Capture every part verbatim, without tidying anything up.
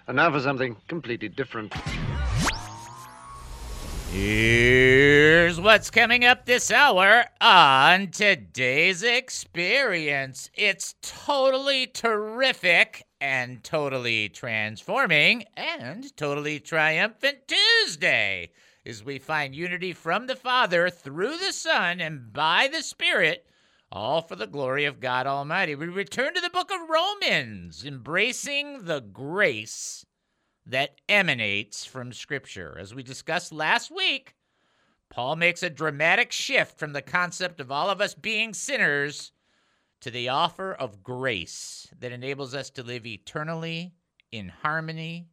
And now for something completely different. Here's what's coming up this hour on today's experience. It's totally terrific and totally transforming and totally triumphant Tuesday as we find unity from the Father through the Son and by the Spirit, all for the glory of God Almighty. We return to the book of Romans, embracing the grace that emanates from Scripture. As we discussed last week, Paul makes a dramatic shift from the concept of all of us being sinners to the offer of grace that enables us to live eternally in harmony,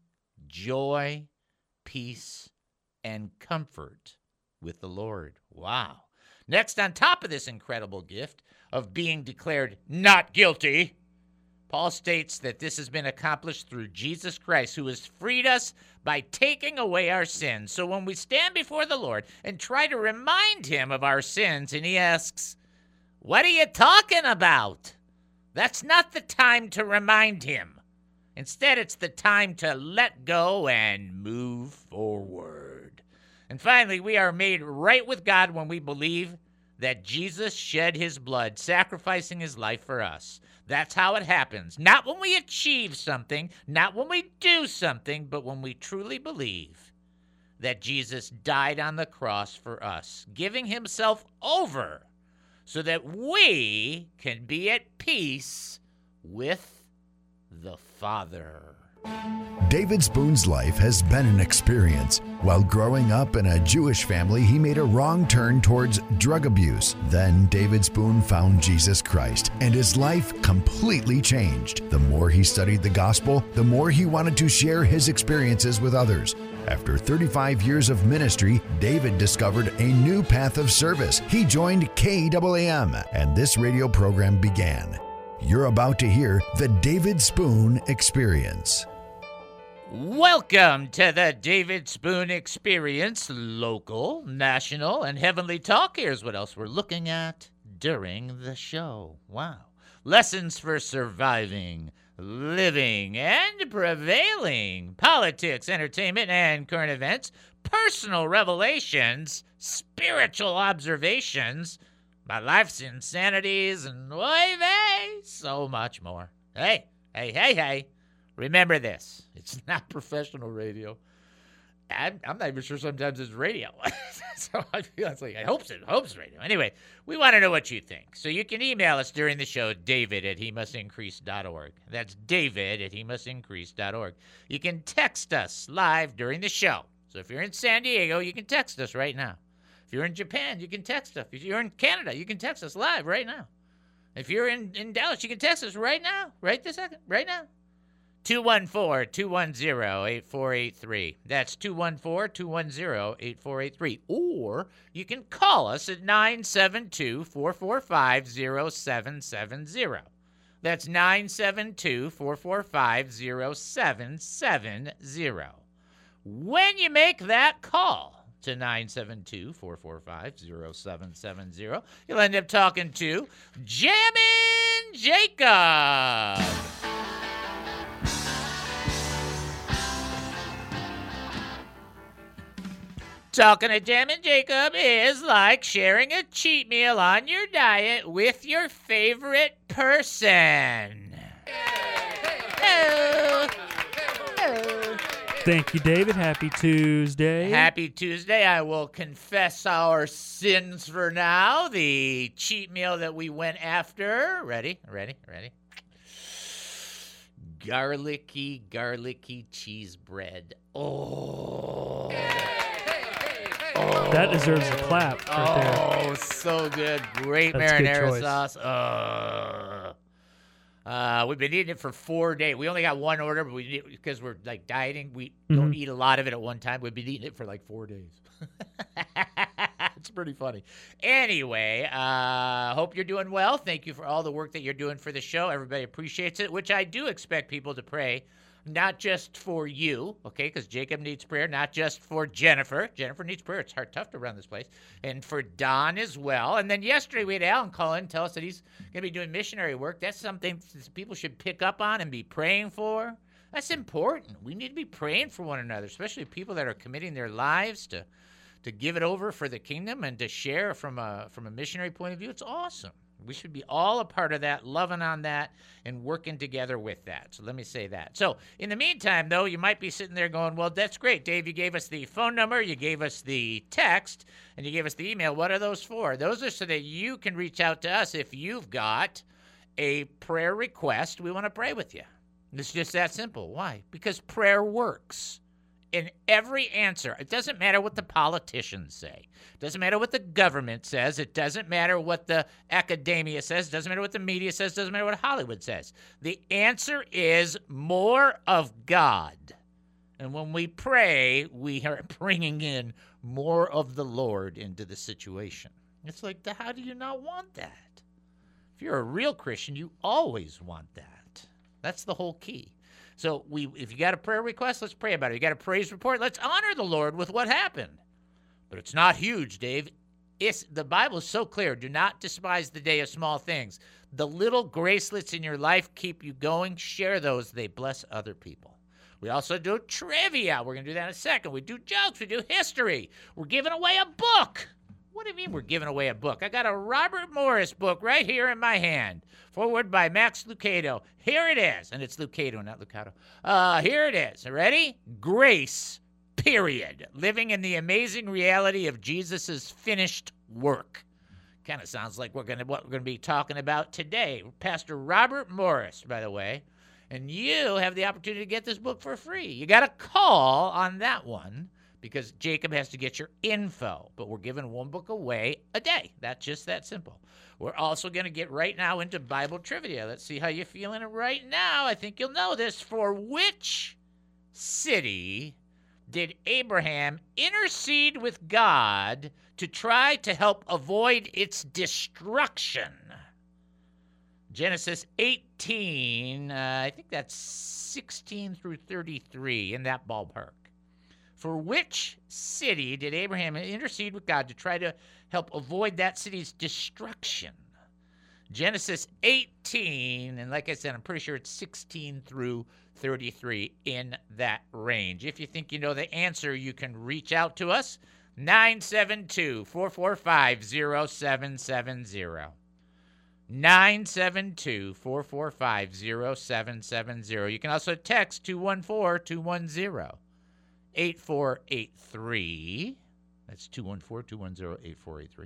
joy, peace, and comfort with the Lord. Wow. Next, on top of this incredible gift of being declared not guilty, Paul states that this has been accomplished through Jesus Christ, who has freed us by taking away our sins. So when we stand before the Lord and try to remind him of our sins, and he asks, "What are you talking about?" That's not the time to remind him. Instead, it's the time to let go and move forward. And finally, we are made right with God when we believe that Jesus shed his blood, sacrificing his life for us. That's how it happens. Not when we achieve something, not when we do something, but when we truly believe that Jesus died on the cross for us, giving himself over so that we can be at peace with the Father. David Spoon's life has been an experience. While growing up in a Jewish family, he made a wrong turn towards drug abuse. Then David Spoon found Jesus Christ, and his life completely changed. The more he studied the gospel, the more he wanted to share his experiences with others. After thirty-five years of ministry, David discovered a new path of service. He joined K A A M, and this radio program began. You're about to hear the David Spoon Experience. Welcome to the David Spoon Experience, local, national, and heavenly talk. Here's what else we're looking at during the show. Wow. Lessons for surviving, living, and prevailing. Politics, entertainment, and current events. Personal revelations, spiritual observations, my life's insanities, and oy vey, so much more. Hey, hey, hey, hey. Remember this. It's not professional radio. I'm, I'm not even sure sometimes it's radio. So I feel it's like, I hope it's, I hope it's radio. Anyway, we want to know what you think. So you can email us during the show, david at he must increase dot org. That's david at he must increase dot org. You can text us live during the show. So if you're in San Diego, you can text us right now. If you're in Japan, you can text us. If you're in Canada, you can text us live right now. If you're in, in Dallas, you can text us right now, right this second, right now. two one four, two one zero, eight four eight three. That's two one four, two one zero, eight four eight three. Or you can call us at nine seven two, four four five, zero seven seven zero. That's nine seven two, four four five, zero seven seven zero. When you make that call to nine seven two, four four five, zero seven seven zero, you'll end up talking to Jammin' Jacob. Talking to Jammin' Jacob is like sharing a cheat meal on your diet with your favorite person. Hello. Hello. Thank you, David. Happy Tuesday. Happy Tuesday. I will confess our sins for now. The cheat meal that we went after. Ready? Ready? Ready? Garlicky, garlicky cheese bread. Oh. That deserves a clap right there. Oh, so good. Great That's good marinara choice. sauce. Uh, uh, we've been eating it for four days. We only got one order, but we because we're like dieting, we Mhm. don't eat a lot of it at one time. We've been eating it for like four days. It's pretty funny. Anyway, uh, hope you're doing well. Thank you for all the work that you're doing for the show. Everybody appreciates it, which I do expect people to pray. Not just for you, okay, because Jacob needs prayer. Not just for Jennifer. Jennifer needs prayer. It's hard, tough to run this place. And for Don as well. And then yesterday we had Alan call in and tell us that he's going to be doing missionary work. That's something people should pick up on and be praying for. That's important. We need to be praying for one another, especially people that are committing their lives to to give it over for the kingdom and to share from a from a missionary point of view. It's awesome. We should be all a part of that, loving on that, and working together with that. So let me say that. So in the meantime, though, you might be sitting there going, well, that's great, Dave. You gave us the phone number, you gave us the text, and you gave us the email. What are those for? Those are so that you can reach out to us if you've got a prayer request. We want to pray with you. It's just that simple. Why? Because prayer works. In every answer, it doesn't matter what the politicians say. It doesn't matter what the government says. It doesn't matter what the academia says. It doesn't matter what the media says. It doesn't matter what Hollywood says. The answer is more of God. And when we pray, we are bringing in more of the Lord into the situation. It's like, how do you not want that? If you're a real Christian, you always want that. That's the whole key. So we, if you got a prayer request, let's pray about it. You got a praise report, let's honor the Lord with what happened. But it's not huge, Dave. It's, the Bible is so clear. Do not despise the day of small things. The little gracelets in your life keep you going. Share those. They bless other people. We also do trivia. We're going to do that in a second. We do jokes. We do history. We're giving away a book. What do you mean we're giving away a book? I got a Robert Morris book right here in my hand, forward by Max Lucado. Here it is. And it's Lucado, not Lucado. Uh, here it is. Ready? Grace, period. Living in the amazing reality of Jesus' finished work. Kind of sounds like we're gonna what we're going to be talking about today. Pastor Robert Morris, by the way. And you have the opportunity to get this book for free. You got to call on that one, because Jacob has to get your info. But we're giving one book away a day. That's just that simple. We're also going to get right now into Bible trivia. Let's see how you're feeling right now. I think you'll know this. For which city did Abraham intercede with God to try to help avoid its destruction? Genesis eighteen, uh, I think that's sixteen through thirty-three, in that ballpark. For which city did Abraham intercede with God to try to help avoid that city's destruction? Genesis eighteen, and like I said, I'm pretty sure it's sixteen through thirty-three, in that range. If you think you know the answer, you can reach out to us, nine seven two, four four five, zero seven seven zero. nine seven two, four four five, zero seven seven zero. You can also text two one four, two one zero. eight four eight three. That's two one four, two one zero, eight four eight three.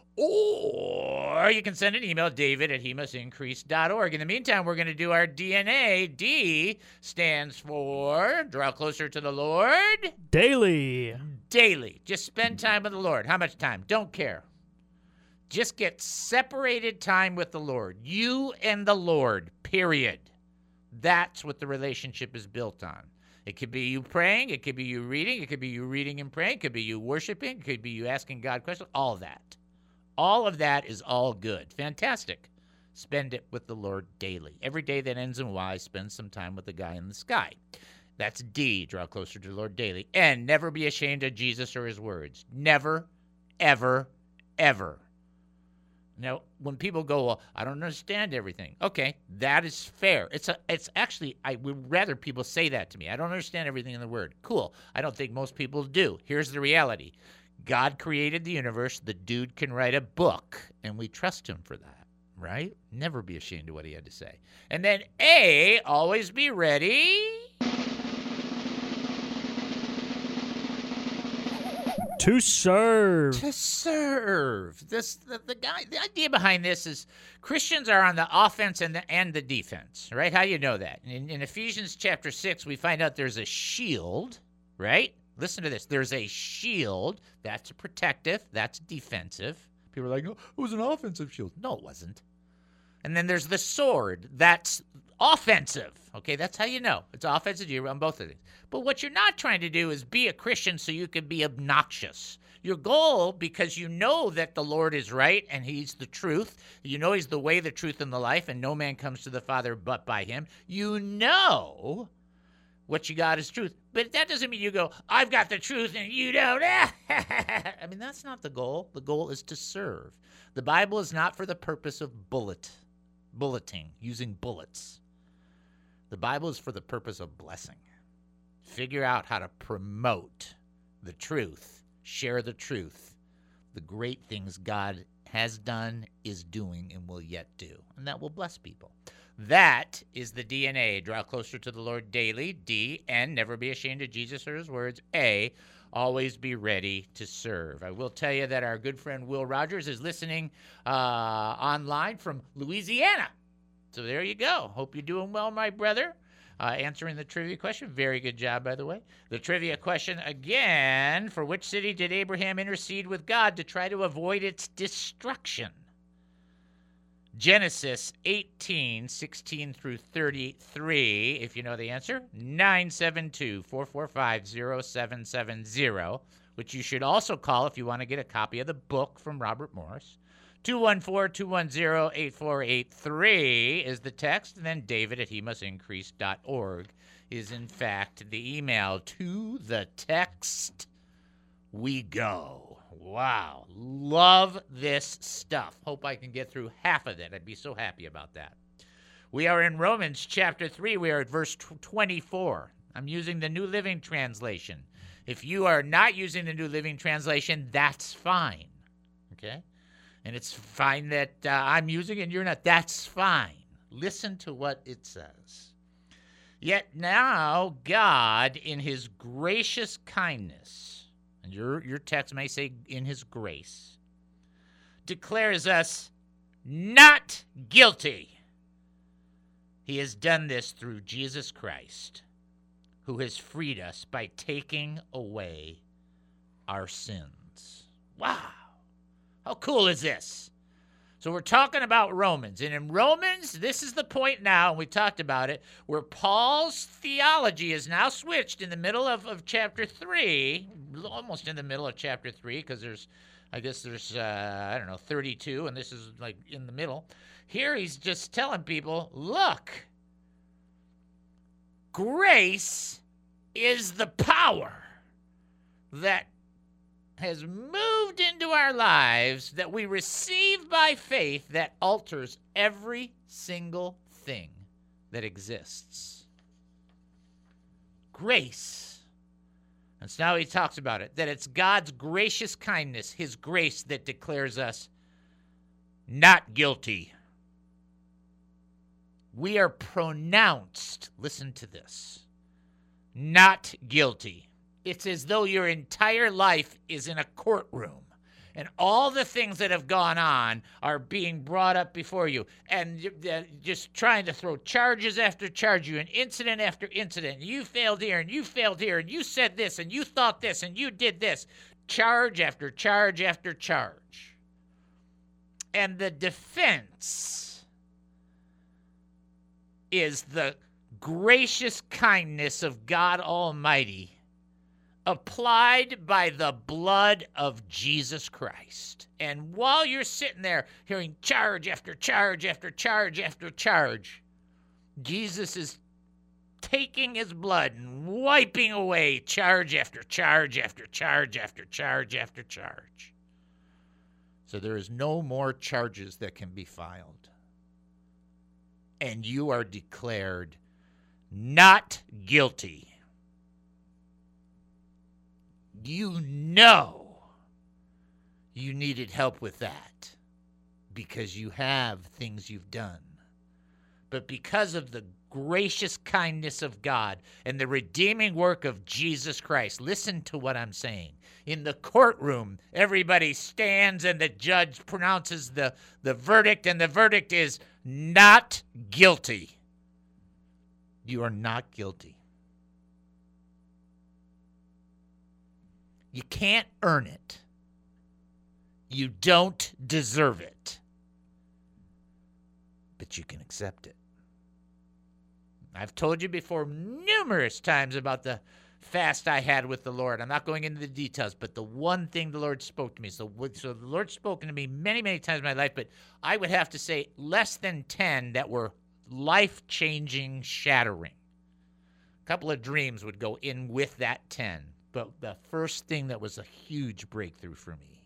Or you can send an email, david at he must increase dot org. In the meantime, we're going to do our D N A. D stands for draw closer to the Lord. Daily. Daily. Just spend time with the Lord. How much time? Don't care. Just get separated time with the Lord. You and the Lord, period. That's what the relationship is built on. It could be you praying. It could be you reading. It could be you reading and praying. It could be you worshiping. It could be you asking God questions. All of that. All of that is all good. Fantastic. Spend it with the Lord daily. Every day that ends in Y, spend some time with the guy in the sky. That's D, draw closer to the Lord daily. And never be ashamed of Jesus or his words. Never, ever, ever. Now, when people go, well, I don't understand everything. Okay, that is fair. It's a, it's actually, I would rather people say that to me. I don't understand everything in the Word. Cool. I don't think most people do. Here's the reality. God created the universe. The dude can write a book, and we trust him for that, right? Never be ashamed of what he had to say. And then A, always be ready. To serve. To serve. This the, the guy. The idea behind this is Christians are on the offense and the and the defense, right? How do you know that? In, in Ephesians chapter six, we find out there's a shield, right? Listen to this. There's a shield. That's protective. That's defensive. People are like, oh, it was an offensive shield. No, it wasn't. And then there's the sword. That's offensive. Okay, that's how you know. It's offensive. You're on both of these. But what you're not trying to do is be a Christian so you can be obnoxious. Your goal, because you know that the Lord is right and he's the truth. You know he's the way, the truth, and the life, and no man comes to the Father but by him. You know what you got is truth. But that doesn't mean you go, I've got the truth and you don't. I mean, that's not the goal. The goal is to serve. The Bible is not for the purpose of bullet, bulleting, using bullets. The Bible is for the purpose of blessing. Figure out how to promote the truth, share the truth, the great things God has done, is doing, and will yet do. And that will bless people. That is the D N A. Draw closer to the Lord daily. D, N, never be ashamed of Jesus or his words. A, always be ready to serve. I will tell you that our good friend Will Rogers is listening uh, online from Louisiana. So there you go. Hope you're doing well, my brother. Uh, answering the trivia question. Very good job, by the way. The trivia question again. For which city did Abraham intercede with God to try to avoid its destruction? Genesis eighteen, sixteen through thirty-three. If you know the answer, nine seven two, four four five, zero seven seven zero, which you should also call if you want to get a copy of the book from Robert Morris. two one four, two one zero, eight four eight three is the text, and then david at he must increase dot org is, in fact, the email. To the text we go. Wow. Love this stuff. Hope I can get through half of it. I'd be so happy about that. We are in Romans chapter three. We are at verse twenty-four. I'm using the New Living Translation. If you are not using the New Living Translation, that's fine. Okay? And it's fine that uh, I'm using it and you're not. That's fine. Listen to what it says. Yet now God, in his gracious kindness, and your, your text may say in his grace, declares us not guilty. He has done this through Jesus Christ, who has freed us by taking away our sins. Wow. How cool is this? So we're talking about Romans. And in Romans, this is the point now, and we talked about it, where Paul's theology is now switched in the middle of, of chapter three, almost in the middle of chapter three, because there's, I guess there's, uh, I don't know, thirty-two, and this is like in the middle. Here he's just telling people, look, grace is the power that has moved into our lives that we receive by faith that alters every single thing that exists. Grace. And so now he talks about it, that it's God's gracious kindness, his grace, that declares us not guilty. We are pronounced, listen to this, not guilty. It's as though your entire life is in a courtroom and all the things that have gone on are being brought up before you, and you're just trying to throw charges after charge, you an incident after incident. You failed here, and you failed here, and you said this, and you thought this, and you did this. Charge after charge after charge. And the defense is the gracious kindness of God Almighty, applied by the blood of Jesus Christ. And while you're sitting there hearing charge after charge after charge after charge, Jesus is taking his blood and wiping away charge after charge after charge after charge after charge. So there is no more charges that can be filed. And you are declared not guilty. You know you needed help with that because you have things you've done. But because of the gracious kindness of God and the redeeming work of Jesus Christ, listen to what I'm saying. In the courtroom, everybody stands and the judge pronounces the, the verdict, and the verdict is not guilty. You are not guilty. You can't earn it. You don't deserve it. But you can accept it. I've told you before numerous times about the fast I had with the Lord. I'm not going into the details, but the one thing the Lord spoke to me. So, so the Lord's spoken to me many, many times in my life, but I would have to say less than ten that were life-changing, shattering. A couple of dreams would go in with that ten. But the first thing that was a huge breakthrough for me,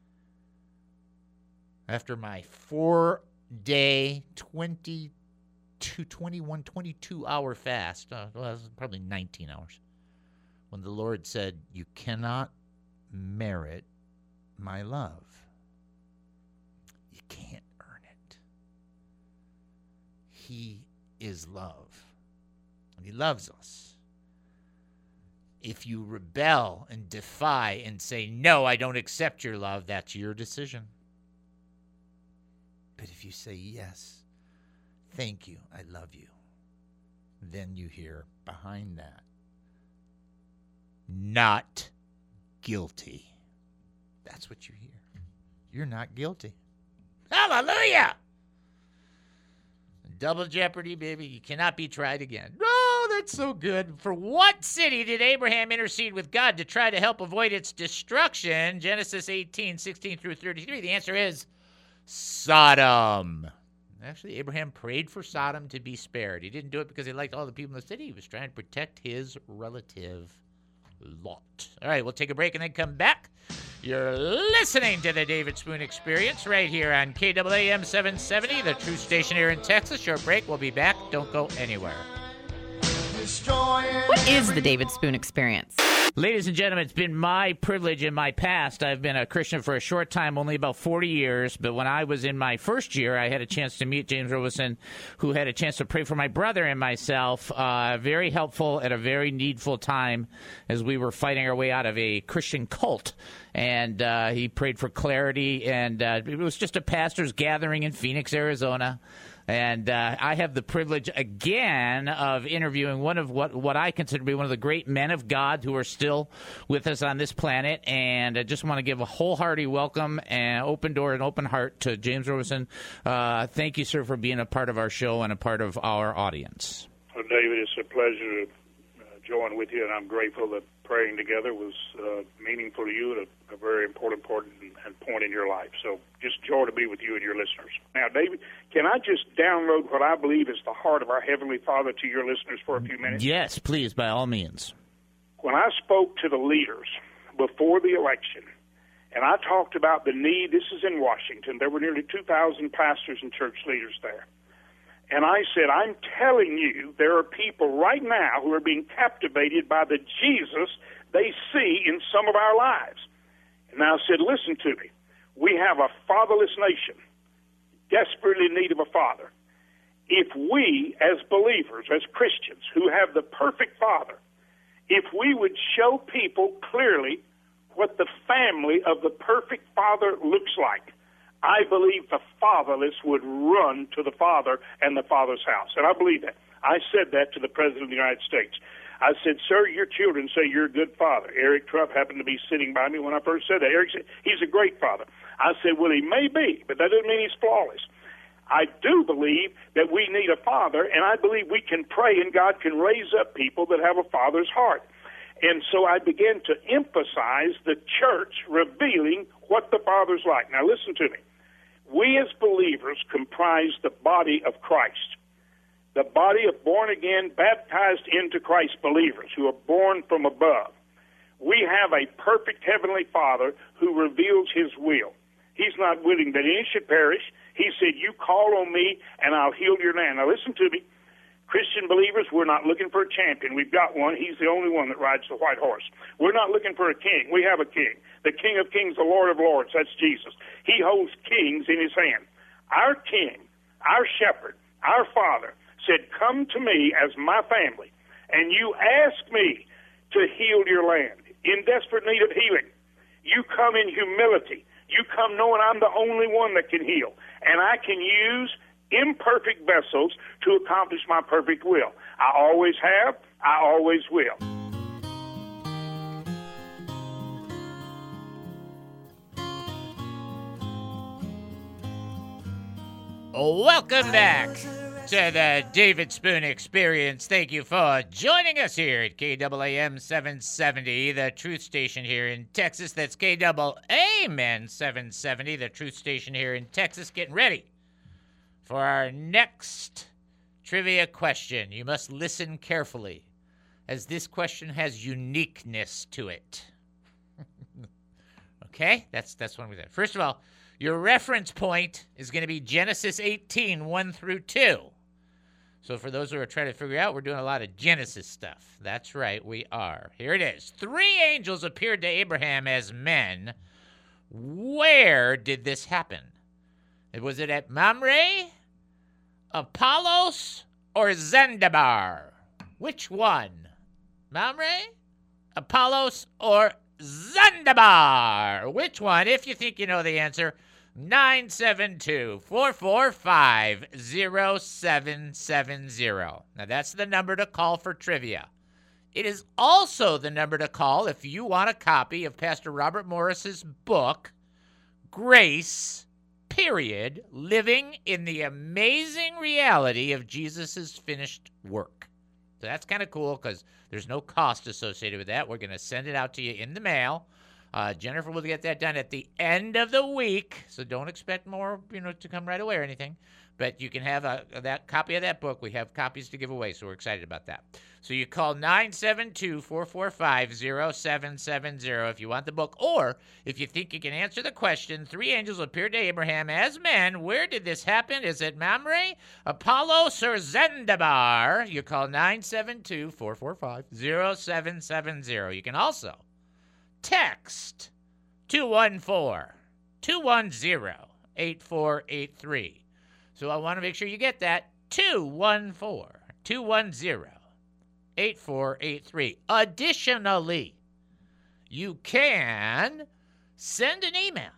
after my four-day, twenty two, twenty-one, twenty-two hour fast. Uh, well, it was probably nineteen hours. When the Lord said, you cannot merit my love. You can't earn it. He is love. And he loves us. If you rebel and defy and say, no, I don't accept your love, that's your decision. But if you say, yes, thank you, I love you, then you hear behind that, not guilty. That's what you hear. You're not guilty. Hallelujah! Double jeopardy, baby. You cannot be tried again. Oh, that's so good. For what city did Abraham intercede with God to try to help avoid its destruction? Genesis eighteen, sixteen through thirty-three. The answer is Sodom. Actually, Abraham prayed for Sodom to be spared. He didn't do it because he liked all the people in the city. He was trying to protect his relative Lot. All right, we'll take a break and then come back. You're listening to the David Spoon Experience right here on K A A M seven seventy, the true station here in Texas. Short break. We'll be back. Don't go anywhere. What is the David Spoon Experience? Ladies and gentlemen, it's been my privilege in my past. I've been a Christian for a short time, only about forty years. But when I was in my first year, I had a chance to meet James Robeson, who had a chance to pray for my brother and myself. Uh, very helpful at a very needful time as we were fighting our way out of a Christian cult. And uh, he prayed for clarity. And uh, it was just a pastor's gathering in Phoenix, Arizona. And uh, I have the privilege again of interviewing one of what, what I consider to be one of the great men of God who are still with us on this planet. And I just want to give a wholehearted welcome and open door and open heart to James Robeson. Uh, thank you, sir, for being a part of our show and a part of our audience. Well, David, it's a pleasure to uh, join with you, and I'm grateful that praying together was uh, meaningful to you and a, a very important, important and point in your life. So just joy to be with you and your listeners. Now, David, can I just download what I believe is the heart of our Heavenly Father to your listeners for a few minutes? Yes, please, by all means. When I spoke to the leaders before the election, and I talked about the need, this is in Washington, there were nearly two thousand pastors and church leaders there. And I said, I'm telling you, there are people right now who are being captivated by the Jesus they see in some of our lives. And I said, listen to me. We have a fatherless nation, desperately in need of a father. If we, as believers, as Christians, who have the perfect father, if we would show people clearly what the family of the perfect father looks like, I believe the fatherless would run to the Father and the Father's house. And I believe that. I said that to the President of the United States. I said, sir, your children say you're a good father. Eric Trump happened to be sitting by me when I first said that. Eric said, he's a great father. I said, well, he may be, but that doesn't mean he's flawless. I do believe that we need a father, and I believe we can pray and God can raise up people that have a father's heart. And so I began to emphasize the church revealing what the Father's like. Now listen to me. We as believers comprise the body of Christ, the body of born-again, baptized into Christ believers who are born from above. We have a perfect Heavenly Father who reveals His will. He's not willing that any should perish. He said, you call on me and I'll heal your land. Now listen to me. Christian believers, we're not looking for a champion. We've got one. He's the only one that rides the white horse. We're not looking for a king. We have a king. The King of Kings, the Lord of Lords. That's Jesus. He holds kings in His hand. Our king, our shepherd, our Father said, come to me as my family, and you ask me to heal your land in desperate need of healing. You come in humility. You come knowing I'm the only one that can heal, and I can use imperfect vessels to accomplish my perfect will. I always have, I always will. Welcome back to the David Spoon Experience. Thank you for joining us here at K A A M seven seventy, the truth station here in Texas. That's K A A M seven seventy, the truth station here in Texas. Getting ready for our next trivia question. You must listen carefully, as this question has uniqueness to it. Okay? That's that's one we did. First of all, your reference point is going to be Genesis eighteen, one through two. So for those who are trying to figure out, we're doing a lot of Genesis stuff. That's right, we are. Here it is. Three angels appeared to Abraham as men. Where did this happen? Was it at Mamre, Apollos, or Zandabar? Which one? Mamre, Apollos, or Zandabar? Which one? If you think you know the answer, nine seven two, four four five, zero seven seven zero. Now, that's the number to call for trivia. It is also the number to call if you want a copy of Pastor Robert Morris's book, Grace, period, Living in the Amazing Reality of Jesus' Finished Work. So that's kind of cool because there's no cost associated with that. We're going to send it out to you in the mail. Uh, Jennifer will get that done at the end of the week, so don't expect more, you know, to come right away or anything. But you can have a, that copy of that book. We have copies to give away, so we're excited about that. So you call nine seven two, four four five, zero seven seven zero if you want the book, or if you think you can answer the question, three angels appeared to Abraham as men. Where did this happen? Is it Mamre, Apollos, or Zandabar? You call nine seven two, four four five, zero seven seven zero. You can also text two one four, two one zero, eight four eight three. So I want to make sure you get that. two one four, two one zero, eight four eight three. Additionally, you can send an email.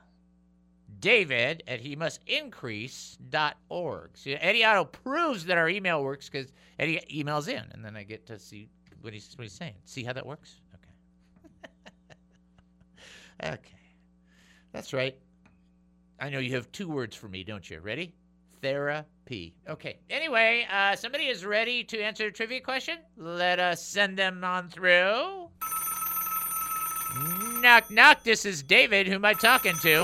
David at he must increase dot org. See, Eddie Otto proves that our email works because Eddie emails in, and then I get to see what he's, what he's saying. See how that works? Okay. Okay. That's right. I know you have two words for me, don't you? Ready? Therapy. Okay. Anyway, uh, somebody is ready to answer a trivia question. Let us send them on through. Knock, knock. This is David. Who am I talking to?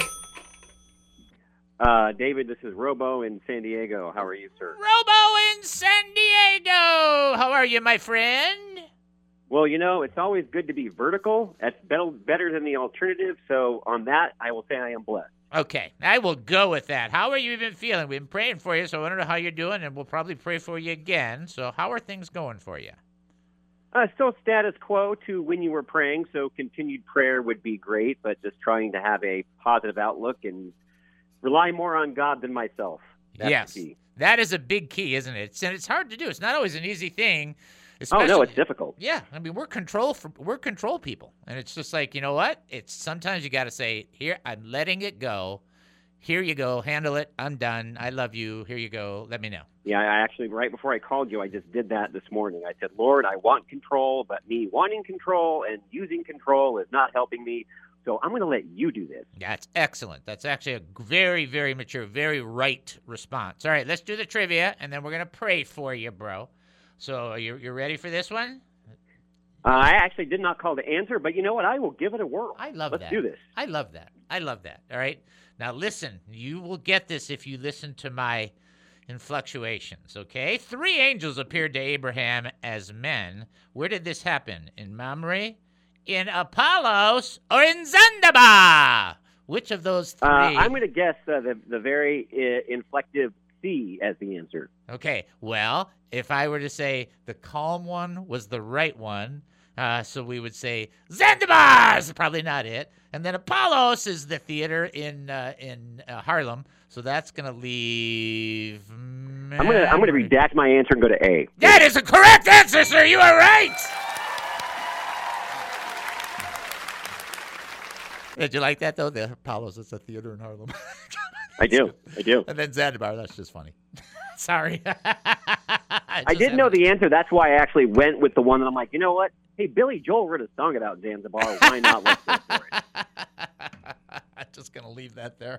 Uh, David, this is Robo in San Diego. How are you, sir? Robo in San Diego. How are you, my friend? Well, you know, it's always good to be vertical. That's better, better than the alternative. So on that, I will say I am blessed. Okay, I will go with that. How are you even feeling? We've been praying for you, so I want to know how you're doing, and we'll probably pray for you again. So how are things going for you? Uh, still status quo to when you were praying, so continued prayer would be great, but just trying to have a positive outlook and rely more on God than myself. That's yes, the key. That is a big key, isn't it? And it's hard to do. It's not always an easy thing. Oh no, it's difficult. Yeah, I mean we're control for, we're control people, and it's just like, you know what? It's sometimes you got to say, here, I'm letting it go. Here you go, handle it. I'm done. I love you. Here you go. Let me know. Yeah, I actually right before I called you, I just did that this morning. I said, Lord, I want control, but me wanting control and using control is not helping me. So I'm going to let you do this. That's excellent. That's actually a very, very mature, very right response. All right, let's do the trivia, and then we're going to pray for you, bro. So you're, you're ready for this one? Uh, I actually did not call to answer, but you know what? I will give it a whirl. I love Let's that. Let's do this. I love that. I love that. All right? Now listen. You will get this if you listen to my influctuations, okay? Three angels appeared to Abraham as men. Where did this happen? In Mamre, in Apollos, or in Zandabar? Which of those three? Uh, I'm going to guess uh, the, the very uh, inflective C as the answer. Okay, well, if I were to say the calm one was the right one, uh, so we would say Zandabar is probably not it, and then Apollos is the theater in uh, in uh, Harlem, so that's gonna leave. I'm gonna I'm gonna redact my answer and go to A. That is a correct answer, sir. You are right. Did you like that though? The Apollos is a theater in Harlem. I do. I do. And then Zandabar, that's just funny. Sorry. I didn't know the answer. That's why I actually went with the one that I'm like, you know what? Hey, Billy Joel wrote a song about Zanzibar. Why not? Let's go for it. I'm just going to leave that there.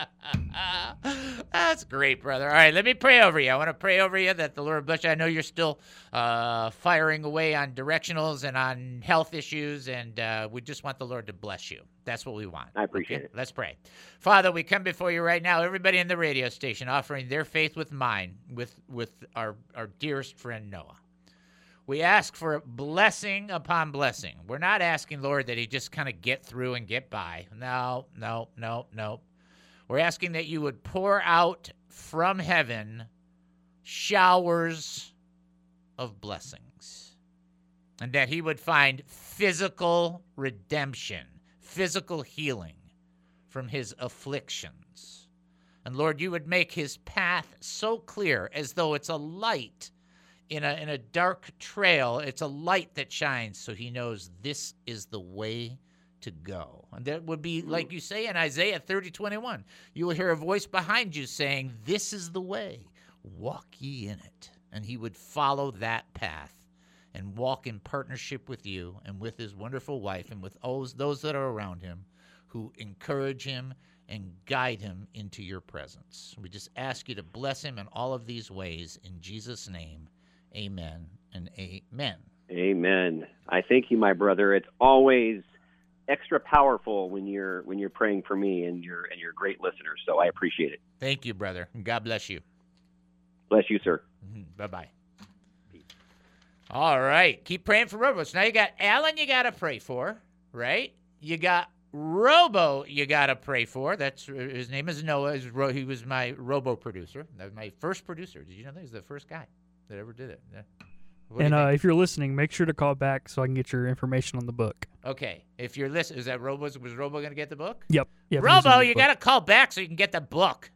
That's great, brother. All right, let me pray over you. I want to pray over you that the Lord bless you. I know you're still uh, firing away on directionals and on health issues, and uh, we just want the Lord to bless you. That's what we want. I appreciate okay? it. Let's pray. Father, we come before you right now, everybody in the radio station, offering their faith with mine, with, with our, our dearest friend Noah. We ask for blessing upon blessing. We're not asking, Lord, that he just kind of get through and get by. No, no, no, no. We're asking that you would pour out from heaven showers of blessings, and that he would find physical redemption, physical healing from his afflictions. And Lord, you would make his path so clear as though it's a light in a, in a dark trail. It's a light that shines so he knows this is the way to go. And that would be, like you say in Isaiah thirty twenty-one, you will hear a voice behind you saying, this is the way, walk ye in it. And he would follow that path and walk in partnership with you and with his wonderful wife and with those, those that are around him who encourage him and guide him into your presence. We just ask you to bless him in all of these ways. In Jesus' name, amen and amen. Amen. I thank you, my brother. It's always extra powerful when you're when you're praying for me, and you're and you're a great listener. So I appreciate it. Thank you, brother. And God bless you. Bless you, sir. Mm-hmm. Bye-bye. Peace. All right. Keep praying for Robo. So now you got Alan you got to pray for, right? You got Robo you got to pray for. That's his name is Noah. He was my Robo producer. That was my first producer. Did you know that? He's the first guy that ever did it. What and uh, if you're listening, make sure to call back so I can get your information on the book. Okay. If you're listening, is that Robo? Was Robo going to get the book? Yep. yep Robo, you got to call back so you can get the book.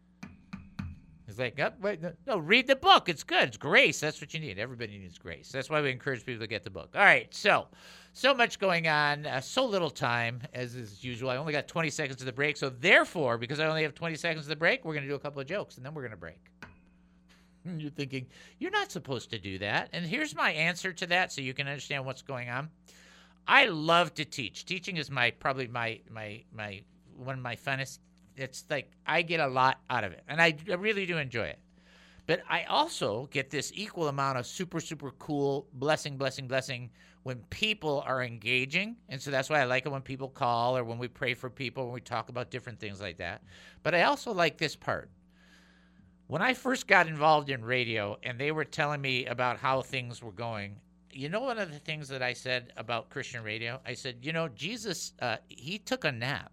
He's like, oh, wait, no, no, read the book. It's good. It's grace. That's what you need. Everybody needs grace. That's why we encourage people to get the book. All right. So, so much going on. Uh, so little time, as is usual. I only got twenty seconds to the break. So, therefore, because I only have twenty seconds to the break, we're going to do a couple of jokes, and then we're going to break. And you're thinking, you're not supposed to do that. And here's my answer to that so you can understand what's going on. I love to teach. Teaching is my probably my my my one of my funnest. It's like I get a lot out of it, and I, I really do enjoy it. But I also get this equal amount of super, super cool blessing, blessing, blessing when people are engaging. And so that's why I like it when people call or when we pray for people, when we talk about different things like that. But I also like this part. When I first got involved in radio and they were telling me about how things were going, you know, one of the things that I said about Christian radio, I said, you know, Jesus, uh, he took a nap.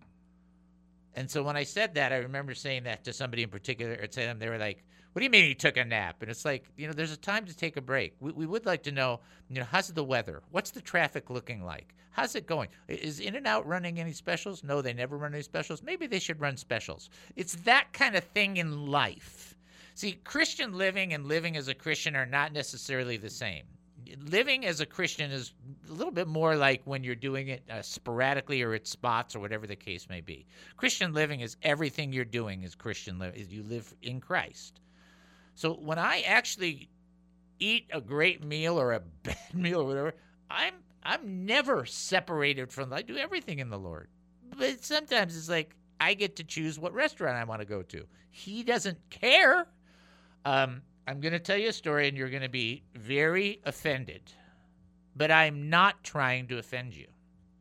And so when I said that, I remember saying that to somebody in particular, or to them, they were like, what do you mean he took a nap? And it's like, you know, there's a time to take a break. We, we would like to know, you know, how's the weather? What's the traffic looking like? How's it going? Is In-N-Out running any specials? No, they never run any specials. Maybe they should run specials. It's that kind of thing in life. See, Christian living and living as a Christian are not necessarily the same. Living as a Christian is a little bit more like when you're doing it uh, sporadically or at spots or whatever the case may be. Christian living is everything you're doing is Christian living. You live in Christ. So when I actually eat a great meal or a bad meal or whatever, I'm I'm never separated from. I do everything in the Lord. But sometimes it's like I get to choose what restaurant I want to go to. He doesn't care. Um. I'm going to tell you a story, and you're going to be very offended. But I'm not trying to offend you.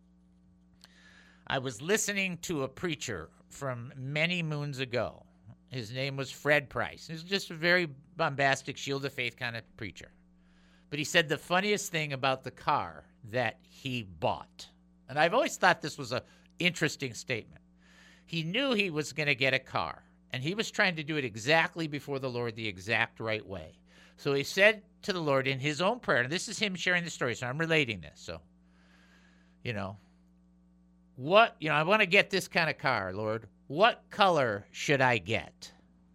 I was listening to a preacher from many moons ago. His name was Fred Price. He was just a very bombastic, shield of faith kind of preacher. But he said the funniest thing about the car that he bought. And I've always thought this was an interesting statement. He knew he was going to get a car. And he was trying to do it exactly before the Lord, the exact right way. So he said to the Lord in his own prayer, and this is him sharing the story, so I'm relating this. So, you know, what, you know, I want to get this kind of car, Lord. What color should I get?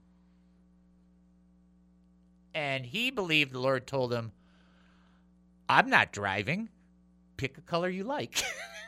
And he believed the Lord told him, I'm not driving. Pick a color you like.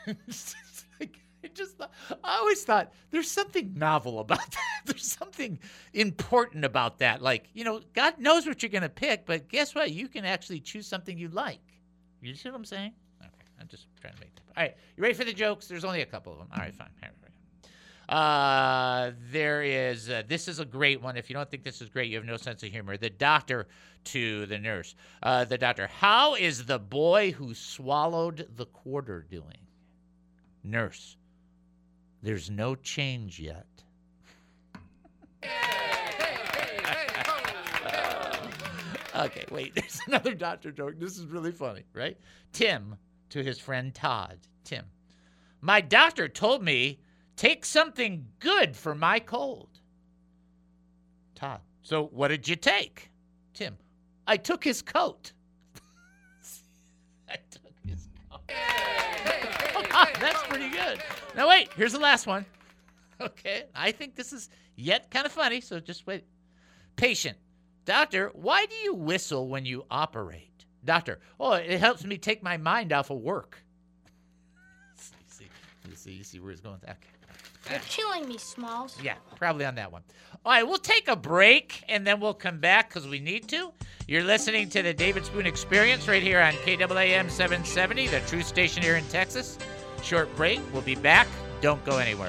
I just thought, I always thought there's something novel about that. There's something important about that. Like, you know, God knows what you're going to pick, but guess what? You can actually choose something you like. You see what I'm saying? Okay, I'm just trying to make that. All right, you ready for the jokes? There's only a couple of them. All right, fine. All right. Uh, there is, uh, this is a great one. If you don't think this is great, you have no sense of humor. The doctor to the nurse. Uh, the doctor, how is the boy who swallowed the quarter doing? Nurse. There's no change yet. Okay, wait. There's another doctor joke. This is really funny, right? Tim to his friend Todd. Tim. My doctor told me take something good for my cold. Todd. So what did you take? Tim. I took his coat. I took his coat. Oh, that's pretty good. Now, wait. Here's the last one. Okay. I think this is yet kind of funny, so just wait. Patient. Doctor, why do you whistle when you operate? Doctor, oh, it helps me take my mind off of work. you see, you see, you see where it's going. Okay. You're killing me, Smalls. Yeah, probably on that one. All right, we'll take a break, and then we'll come back because we need to. You're listening to the David Spoon Experience right here on K A A M seven seventy, the true station here in Texas. Short break. We'll be back. Don't go anywhere.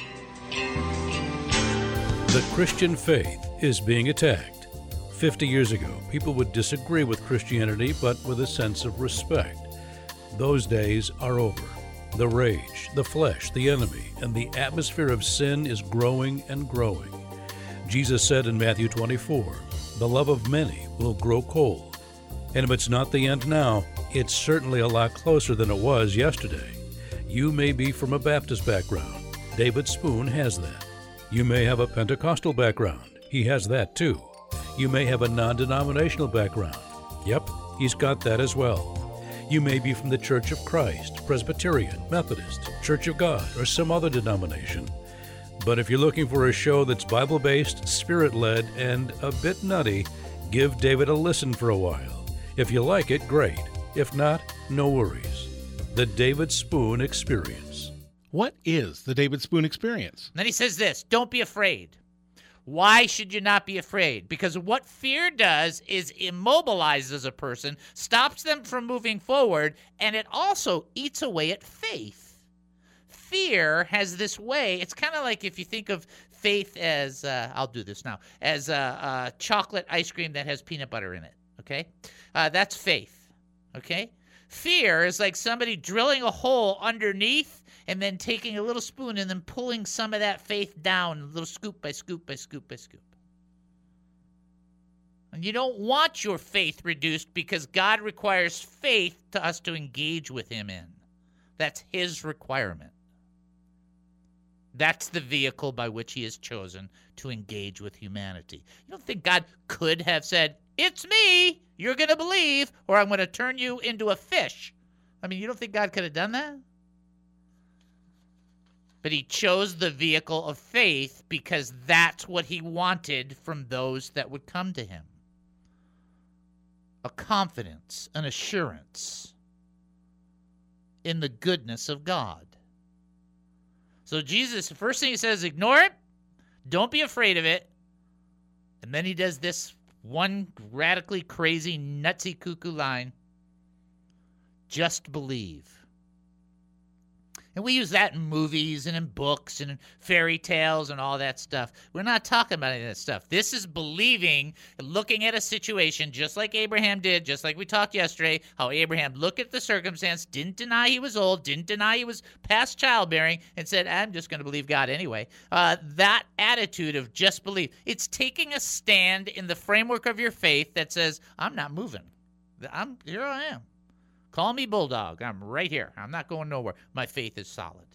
The Christian faith is being attacked. Fifty years ago, people would disagree with Christianity, but with a sense of respect. Those days are over. The rage, the flesh, the enemy, and the atmosphere of sin is growing and growing. Jesus said in Matthew twenty-four, the love of many will grow cold. And if it's not the end now, it's certainly a lot closer than it was yesterday. You may be from a Baptist background. David Spoon has that. You may have a Pentecostal background. He has that too. You may have a non-denominational background. Yep, he's got that as well. You may be from the Church of Christ, Presbyterian, Methodist, Church of God, or some other denomination. But if you're looking for a show that's Bible-based, Spirit-led, and a bit nutty, give David a listen for a while. If you like it, great. If not, no worries. The David Spoon Experience. What is the David Spoon Experience? And then he says this, don't be afraid. Why should you not be afraid? Because what fear does is immobilizes a person, stops them from moving forward, and it also eats away at faith. Fear has this way. It's kind of like if you think of faith as, uh, I'll do this now, as a, a chocolate ice cream that has peanut butter in it, okay? Uh, that's faith, okay? Fear is like somebody drilling a hole underneath and then taking a little spoon and then pulling some of that faith down, a little scoop by scoop by scoop by scoop. And you don't want your faith reduced because God requires faith to us to engage with him in. That's his requirement. That's the vehicle by which he has chosen to engage with humanity. You don't think God could have said, it's me, you're going to believe, or I'm going to turn you into a fish? I mean, you don't think God could have done that? But he chose the vehicle of faith because that's what he wanted from those that would come to him. A confidence, an assurance in the goodness of God. So Jesus, the first thing he says, ignore it. Don't be afraid of it. And then he does this one radically crazy, nutsy, cuckoo line. Just believe. And we use that in movies and in books and in fairy tales and all that stuff. We're not talking about any of that stuff. This is believing, looking at a situation just like Abraham did, just like we talked yesterday, how Abraham looked at the circumstance, didn't deny he was old, didn't deny he was past childbearing, and said, I'm just going to believe God anyway. Uh, that attitude of just believe, it's taking a stand in the framework of your faith that says, I'm not moving. I'm here I am. Call me Bulldog. I'm right here. I'm not going nowhere. My faith is solid.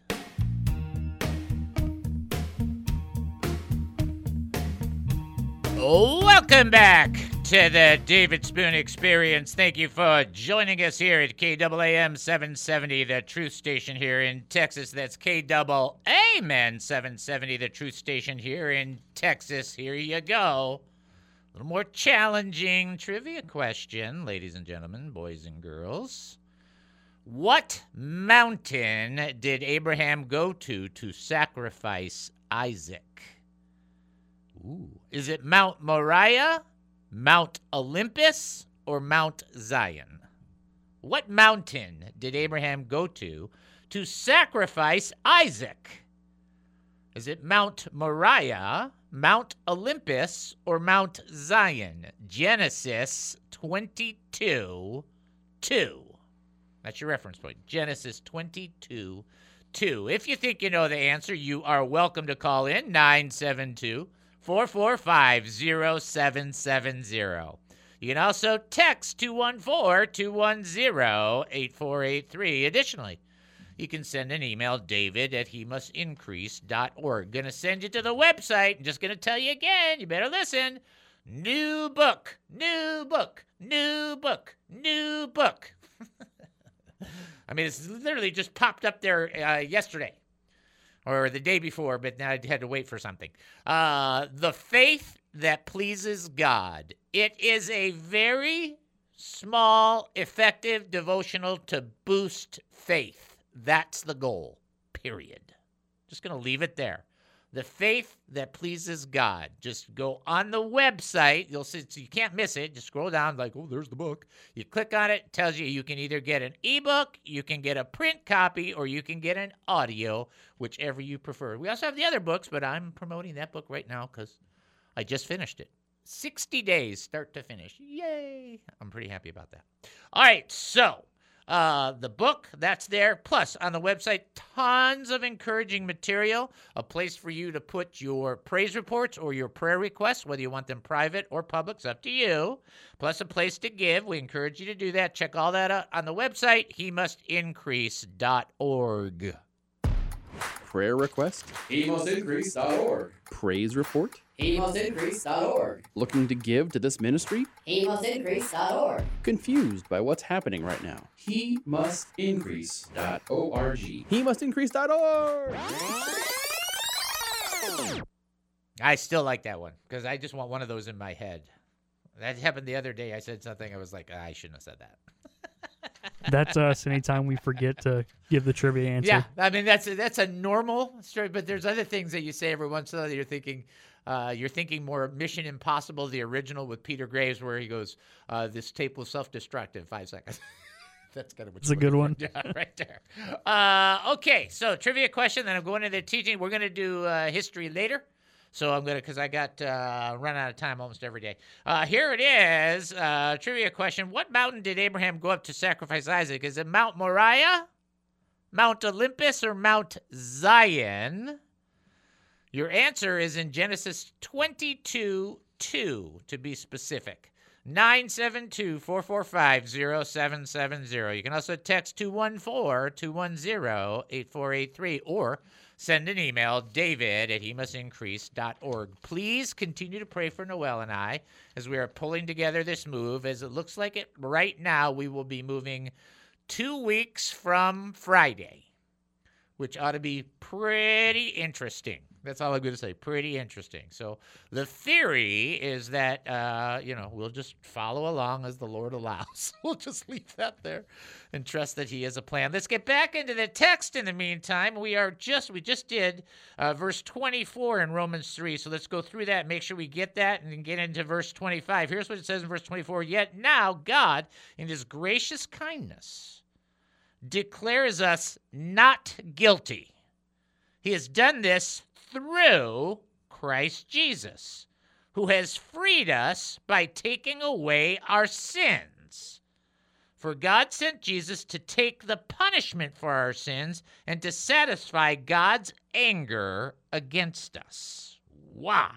Welcome back to the David Spoon Experience. Thank you for joining us here at K A A M seven seventy, the truth station here in Texas. That's K A M seven seventy, the truth station here in Texas. Here you go. A little more challenging trivia question, ladies and gentlemen, boys and girls. What mountain did Abraham go to to sacrifice Isaac? Ooh. Is it Mount Moriah, Mount Olympus, or Mount Zion? What mountain did Abraham go to to sacrifice Isaac? Is it Mount Moriah, Mount Olympus, or Mount Zion? Genesis twenty-two two. That's your reference point. Genesis twenty-two two. If you think you know the answer, you are welcome to call in nine seven two, four four five, zero seven seven zero. You can also text two one four, two one zero, eight four eight three. Additionally, you can send an email, david at he must increase dot org. Going to send you to the website. I'm just going to tell you again, you better listen. New book, new book, New book. New book. I mean, it's literally just popped up there uh, yesterday or the day before, but now I had to wait for something. Uh, The Faith That Pleases God. It is a very small, effective devotional to boost faith. That's the goal, period. Just going to leave it there. The Faith That Pleases God. Just go on the website. You'll see, so you can't miss it. Just scroll down like, oh, there's the book. You click on it. It tells you you can either get an ebook, you can get a print copy, or you can get an audio, whichever you prefer. We also have the other books, but I'm promoting that book right now because I just finished it. sixty days, start to finish. Yay. I'm pretty happy about that. All right, so uh, the book, that's there. Plus, on the website, tons of encouraging material, a place for you to put your praise reports or your prayer requests, whether you want them private or public, it's up to you. Plus, a place to give. We encourage you to do that. Check all that out on the website, he must increase dot org. Prayer request? he must increase dot org. Praise report? he must increase dot org. Looking to give to this ministry? he must increase dot org. Confused by what's happening right now? he must increase dot org. he must increase dot org. I still like that one because I just want one of those in my head. That happened the other day. I said something. I was like, I shouldn't have said that. That's us anytime we forget to give the trivia answer. Yeah, I mean, that's a, that's a normal story, but there's other things that you say every once in a while that you're thinking, uh, you're thinking more Mission Impossible, the original with Peter Graves, where he goes, uh, this tape will self-destruct in five seconds. That's kind of what It's a good one. Yeah, right there. Uh, okay, so trivia question, then I'm going into the teaching. We're going to do uh, history later. So I'm going to, because I got uh, run out of time almost every day. Uh, here it is, uh, trivia question. What mountain did Abraham go up to sacrifice Isaac? Is it Mount Moriah, Mount Olympus, or Mount Zion? Your answer is in Genesis twenty-two two, to be specific. nine seven two, four four five, zero seven seven zero. You can also text two one four, two one zero, eight four eight three or send an email, david at he must increase dot org. Please continue to pray for Noel and I as we are pulling together this move. As it looks like it right now, we will be moving two weeks from Friday, which ought to be pretty interesting. That's all I'm going to say. Pretty interesting. So the theory is that, uh, you know, we'll just follow along as the Lord allows. We'll just leave that there and trust that he has a plan. Let's get back into the text in the meantime. We are just, we just did uh, verse twenty-four in Romans three. So let's go through that, make sure we get that, and then get into verse twenty-five. Here's what it says in verse twenty-four. Yet now God, in his gracious kindness, declares us not guilty. He has done this through Christ Jesus, who has freed us by taking away our sins. For God sent Jesus to take the punishment for our sins and to satisfy God's anger against us. Wow.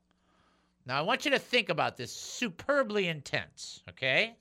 Now, I want you to think about this. Superbly intense, okay?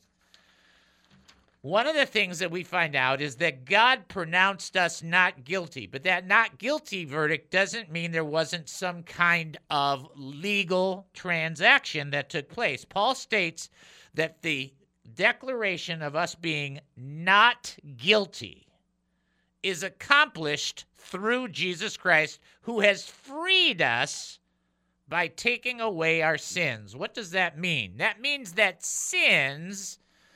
One of the things that we find out is that God pronounced us not guilty, but that not guilty verdict doesn't mean there wasn't some kind of legal transaction that took place. Paul states that the declaration of us being not guilty is accomplished through Jesus Christ, who has freed us by taking away our sins. What does that mean? That means that sins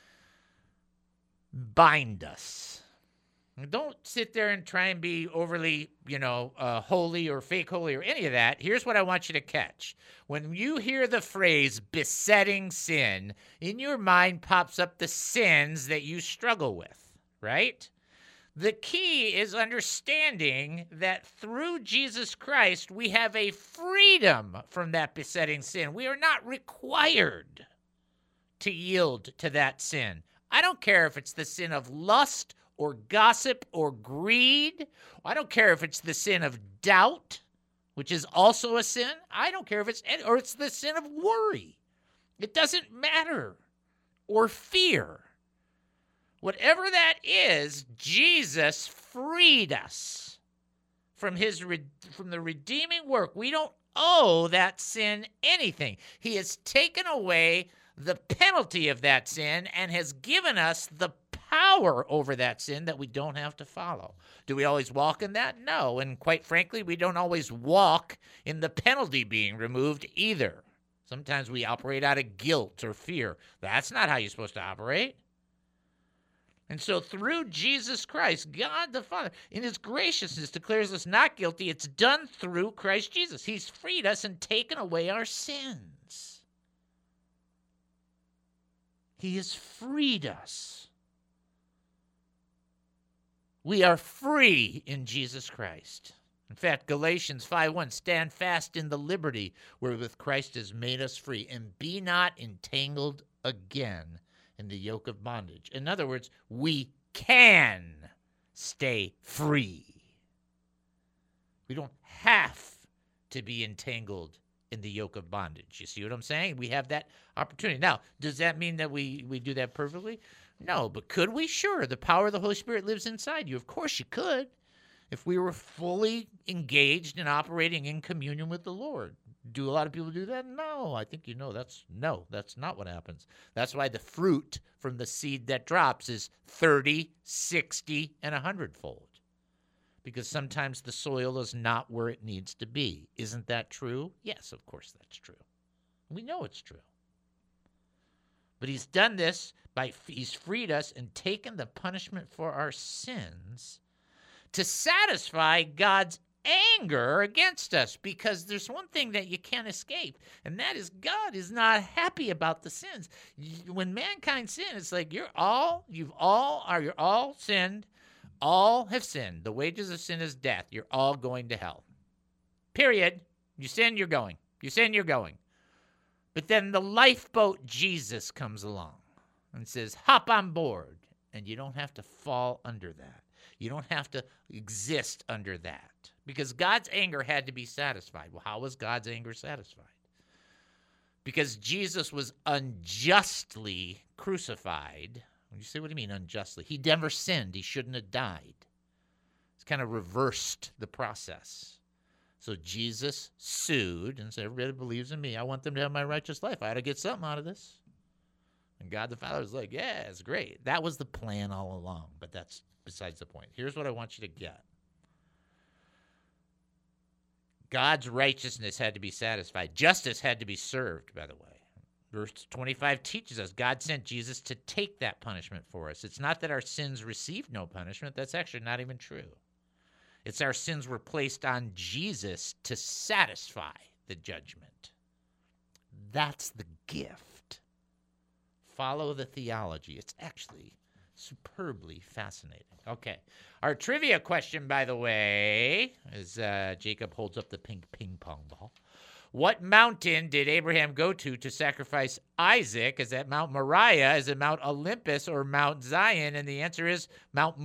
bind us. Don't sit there and try and be overly, you know, uh, holy or fake holy or any of that. Here's what I want you to catch. When you hear the phrase besetting sin, in your mind pops up the sins that you struggle with, right? The key is understanding that through Jesus Christ, we have a freedom from that besetting sin. We are not required to yield to that sin. I don't care if it's the sin of lust or gossip or greed. I don't care if it's the sin of doubt, which is also a sin. I don't care if it's, or it's the sin of worry. It doesn't matter. Or fear. Whatever that is, Jesus freed us from his from the redeeming work. We don't owe that sin anything. He has taken away the penalty of that sin and has given us the power over that sin that we don't have to follow. Do we always walk in that? No. And quite frankly, we don't always walk in the penalty being removed either. Sometimes we operate out of guilt or fear. That's not how you're supposed to operate. And so through Jesus Christ, God the Father, in his graciousness, declares us not guilty. It's done through Christ Jesus. He's freed us and taken away our sins. He has freed us. We are free in Jesus Christ. In fact, Galatians five one, stand fast in the liberty wherewith Christ has made us free, and be not entangled again in the yoke of bondage. In other words, we can stay free. We don't have to be entangled in the yoke of bondage. You see what I'm saying? We have that opportunity. Now, does that mean that we, we do that perfectly? No, but could we? Sure. The power of the Holy Spirit lives inside you. Of course you could. If we were fully engaged in operating in communion with the Lord. Do a lot of people do that? No, I think you know that's no, that's not what happens. That's why the fruit from the seed that drops is thirty, sixty, and a hundredfold. Because sometimes the soil is not where it needs to be. Isn't that true? Yes, of course that's true. We know it's true. But he's done this by, he's freed us and taken the punishment for our sins to satisfy God's anger against us, because there's one thing that you can't escape, and that is God is not happy about the sins. When mankind sin, it's like you're all, you've all, are you're all sinned, all have sinned. The wages of sin is death. You're all going to hell. Period. You sin, you're going. You sin, you're going. But then the lifeboat Jesus comes along and says, hop on board, and you don't have to fall under that. You don't have to exist under that. Because God's anger had to be satisfied. Well, how was God's anger satisfied? Because Jesus was unjustly crucified. You say, what do you mean unjustly? He never sinned. He shouldn't have died. It's kind of reversed the process. So Jesus sued and said, everybody believes in me. I want them to have my righteous life. I ought to get something out of this. And God the Father was like, yeah, it's great. That was the plan all along, but that's besides the point. Here's what I want you to get. God's righteousness had to be satisfied. Justice had to be served, by the way. Verse twenty-five teaches us God sent Jesus to take that punishment for us. It's not that our sins received no punishment. That's actually not even true. It's our sins were placed on Jesus to satisfy the judgment. That's the gift. Follow the theology. It's actually superbly fascinating. Okay. Our trivia question, by the way, as uh, Jacob holds up the pink ping pong ball. What mountain did Abraham go to to sacrifice Isaac? Is that Mount Moriah? Is it Mount Olympus or Mount Zion? And the answer is Mount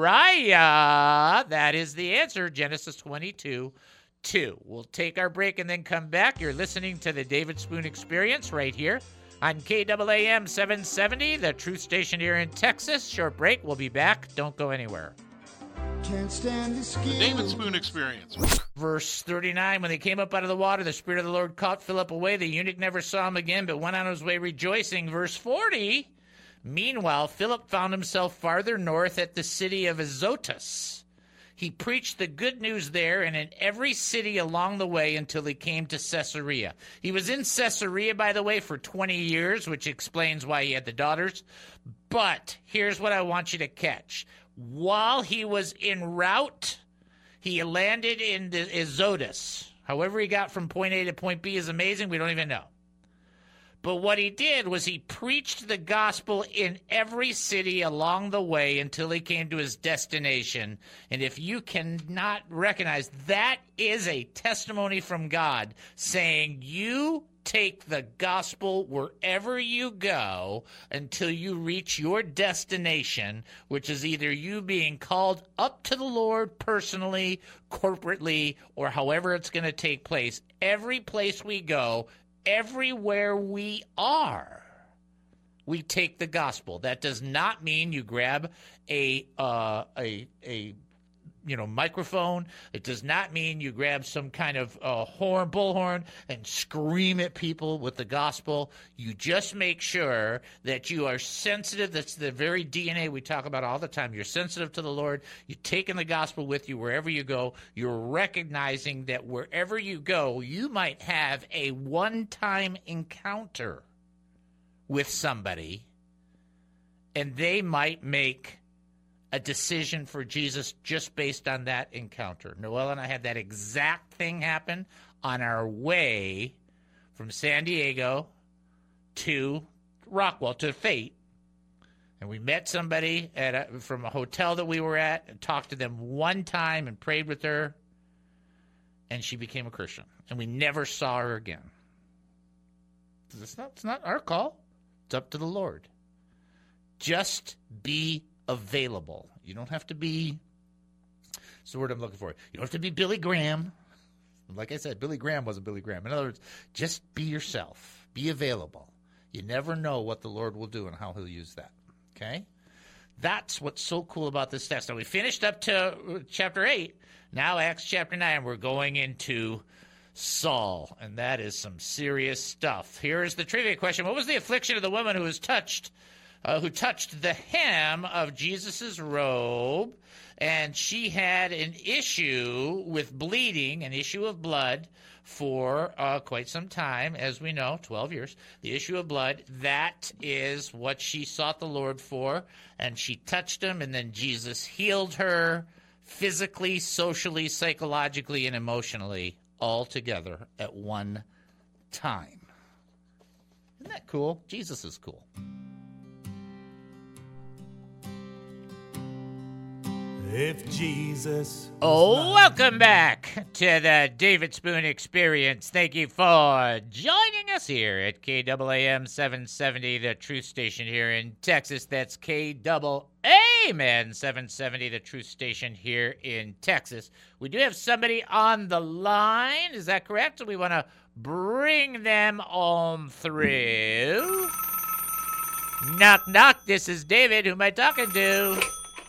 Moriah. That is the answer. Genesis twenty-two two. We'll take our break and then come back. You're listening to the David Spoon Experience right here on K A A M seven seventy, the truth station here in Texas. Short break. We'll be back. Don't go anywhere. Can't stand the The David Spoon Experience. Verse thirty-nine, when they came up out of the water, the Spirit of the Lord caught Philip away. The eunuch never saw him again, but went on his way rejoicing. Verse forty, meanwhile, Philip found himself farther north at the city of Azotus. He preached the good news there and in every city along the way until he came to Caesarea. He was in Caesarea, by the way, for twenty years, which explains why he had the daughters. But here's what I want you to catch. While he was en route, he landed in the Azotus. However he got from point A to point B is amazing. We don't even know. But what he did was he preached the gospel in every city along the way until he came to his destination. And if you cannot recognize, that is a testimony from God saying you take the gospel wherever you go until you reach your destination, which is either you being called up to the Lord personally, corporately, or however it's going to take place. Every place we go, everywhere we are, we take the gospel. That does not mean you grab a uh, a a you know, microphone. It does not mean you grab some kind of uh, horn, bullhorn, and scream at people with the gospel. You just make sure that you are sensitive. That's the very D N A we talk about all the time. You're sensitive to the Lord. You're taking the gospel with you wherever you go. You're recognizing that wherever you go, you might have a one-time encounter with somebody, and they might make a decision for Jesus just based on that encounter. Noelle and I had that exact thing happen on our way from San Diego to Rockwell, to Fate. And we met somebody at a, from a hotel that we were at and talked to them one time and prayed with her, and she became a Christian. And we never saw her again. It's not, it's not our call. It's up to the Lord. Just be available. You don't have to be, that's the word I'm looking for. You don't have to be Billy Graham. Like I said, Billy Graham wasn't Billy Graham. In other words, just be yourself. Be available. You never know what the Lord will do and how he'll use that. Okay? That's what's so cool about this text. Now, we finished up to chapter eight. Now, Acts chapter nine, we're going into Saul, and that is some serious stuff. Here is the trivia question. What was the affliction of the woman who was touched Uh, who touched the hem of Jesus' robe, and she had an issue with bleeding, an issue of blood, for uh, quite some time, as we know, twelve years. The issue of blood, that is what she sought the Lord for, and she touched him, and then Jesus healed her physically, socially, psychologically, and emotionally, all together at one time. Isn't that cool? Jesus is cool. If Jesus. Oh, welcome back to the David Spoon Experience. Thank you for joining us here at K A A M seven seventy, the Truth Station here in Texas. That's K A A M seven seventy, the Truth Station here in Texas. We do have somebody on the line. Is that correct? So we want to bring them on through. Knock, knock. This is David. Who am I talking to?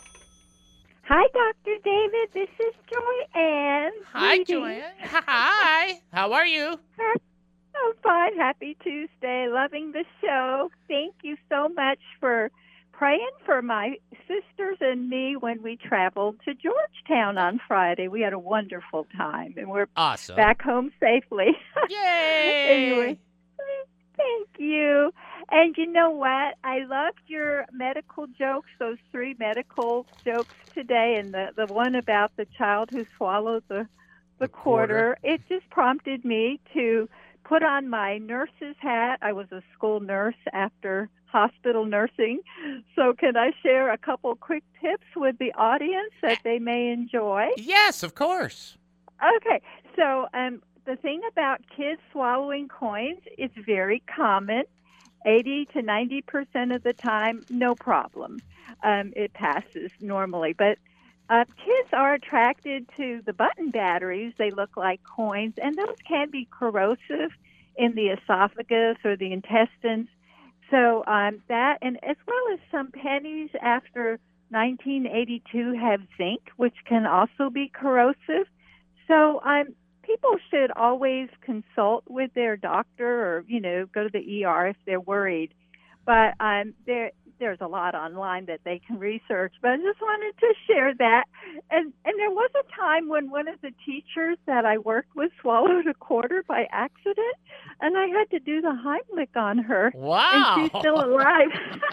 Hi, Doctor David. This is Joanne. Hi, Joanne. Hi. How are you? I'm fine. Happy Tuesday. Loving the show. Thank you so much for praying for my sisters and me when we traveled to Georgetown on Friday. We had a wonderful time, and we're awesome. Back home safely. Yay! Anyway, thank you. And you know what? I loved your medical jokes, those three medical jokes today, and the, the one about the child who swallowed the, the, the quarter. quarter. It just prompted me to put on my nurse's hat. I was a school nurse after hospital nursing. So can I share a couple quick tips with the audience that they may enjoy? Yes, of course. Okay. So um, the thing about kids swallowing coins is very common. eighty to ninety percent of the time, no problem. Um, it passes normally. But uh, kids are attracted to the button batteries. They look like coins, and those can be corrosive in the esophagus or the intestines. So um, that, and as well as some pennies after nineteen eighty-two have zinc, which can also be corrosive. So um, people should always consult with their doctor or, you know, go to the E R if they're worried. But um, there, there's a lot online that they can research. But I just wanted to share that. And, and there was a time when one of the teachers that I worked with swallowed a quarter by accident, and I had to do the Heimlich on her. Wow. And she's still alive.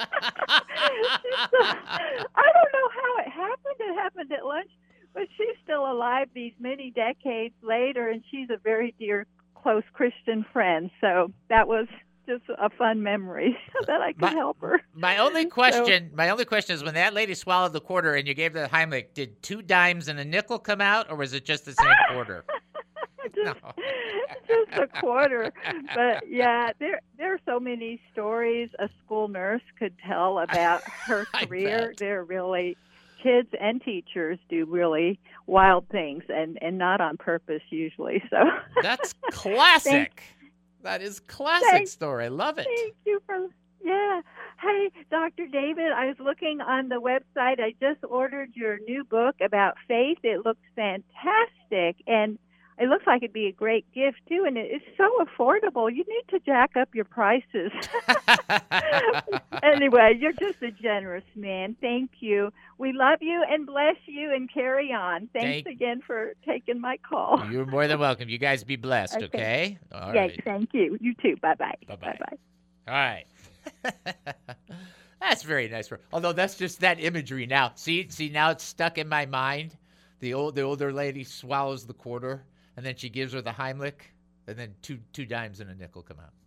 she's still, I don't know how it happened. It happened at lunch. But she's still alive these many decades later, and she's a very dear, close Christian friend. So that was just a fun memory that I could my, help her. My only question, so, my only question is, when that lady swallowed the quarter and you gave the Heimlich, did two dimes and a nickel come out, or was it just the same quarter? just, no. just a quarter. But yeah, there there are so many stories a school nurse could tell about her career. They're really. Kids and teachers do really wild things, and, and not on purpose usually. So that's classic. That is classic thank, story. I love it. Thank you for Yeah. Hey, Doctor David, I was looking on the website. I just ordered your new book about faith. It looks fantastic, and it looks like it'd be a great gift, too, and it's so affordable. You need to jack up your prices. Anyway, you're just a generous man. Thank you. We love you and bless you and carry on. Thanks Thank- again for taking my call. You're more than welcome. You guys be blessed, okay? All Yes, right. thank you. You too. Bye-bye. Bye-bye. Bye-bye. All right. That's very nice. For, although that's just that imagery now. See, see, now it's stuck in my mind. The old, the older lady swallows the quarter, and then she gives her the Heimlich, and then two, two dimes and a nickel come out.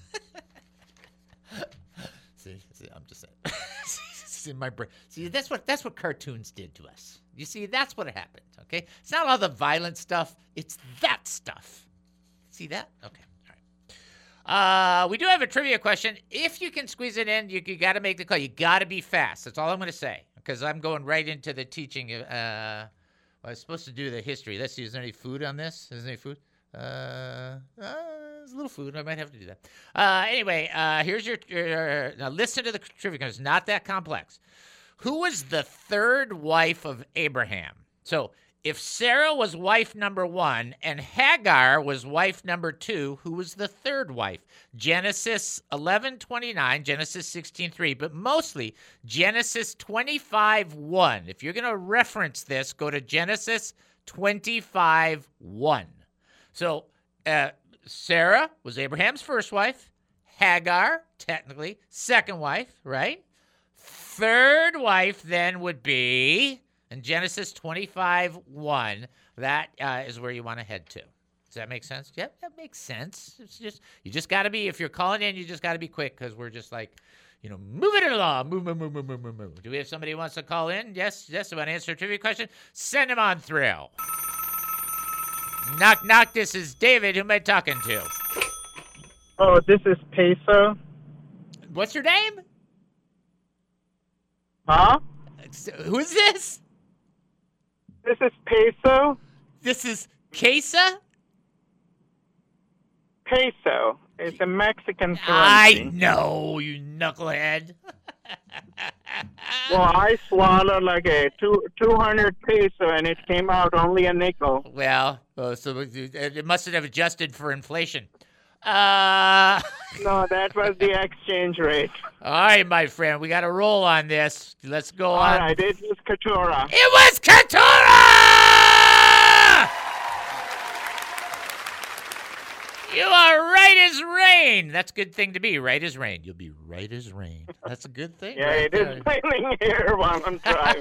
see, see, I'm just saying. It's in my brain. See, that's what that's what cartoons did to us. You see, that's what happened. Okay, it's not all the violent stuff. It's that stuff. See that? Okay. Uh, we do have a trivia question. If you can squeeze it in, you, you got to make the call. You got to be fast. That's all I'm going to say, because I'm going right into the teaching. Uh, well, I was supposed to do the history. Let's see. Is there any food on this? Is there any food? Uh, uh, there's a little food. I might have to do that. Uh, anyway, uh, here's your, your. Now listen to the trivia because it's not that complex. Who was the third wife of Abraham? So if Sarah was wife number one and Hagar was wife number two, who was the third wife? Genesis eleven twenty-nine, Genesis sixteen three, but mostly Genesis twenty-five one. If you're going to reference this, go to Genesis twenty-five one. So uh, Sarah was Abraham's first wife. Hagar, technically, second wife, right? Third wife then would be... in Genesis twenty-five one, that uh, is where you want to head to. Does that make sense? Yep, that makes sense. It's just you just got to be, if you're calling in, you just got to be quick because we're just like, you know, moving it along. Move, move, move, move, move, move, move. Do we have somebody who wants to call in? Yes, yes. Want to answer a trivia question? Send them on through. Knock, knock. This is David. Who am I talking to? Oh, this is Peso. What's your name? Huh? Who is this? This is Peso. This is Quesa? Peso. It's a Mexican currency. I know, you knucklehead. Well, I swallowed like a two, 200 peso and it came out only a nickel. Well, uh, so it must have adjusted for inflation. Uh, no, that was the exchange rate. All right, my friend, we got to roll on this. Let's go All on. All right, it was Katura. It was Katura! You are right as rain. That's a good thing to be, right as rain. You'll be right as rain. That's a good thing. Yeah, right it is raining here while I'm driving.